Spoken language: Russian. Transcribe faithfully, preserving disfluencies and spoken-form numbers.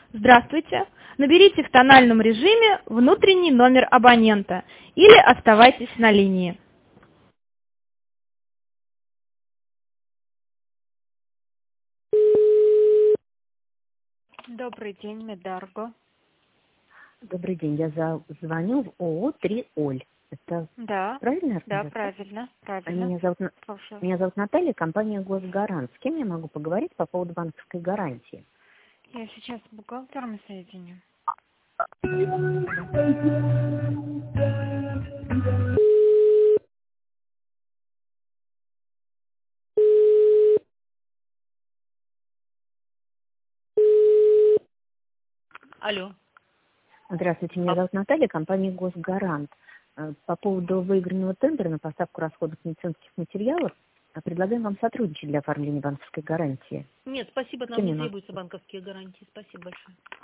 Здравствуйте. Наберите в тональном режиме внутренний номер абонента или оставайтесь на линии. Добрый день, Медарго. Добрый день, я за- звоню в ООО «Три Оль». Это Да, правильно? да, правильно, правильно. Меня зовут, На- Слушаю. меня зовут Наталья, компания «Госгарант». С кем я могу поговорить по поводу банковской гарантии? Я сейчас с бухгалтером соединю. Алло. Здравствуйте, меня А, зовут Наталья, компания «Госгарант». Э, По поводу выигранного тендера на поставку расходов медицинских материалов э, предлагаем вам сотрудничать для оформления банковской гарантии. Нет, спасибо, С нам кем не я могу? требуются банковские гарантии. Спасибо большое.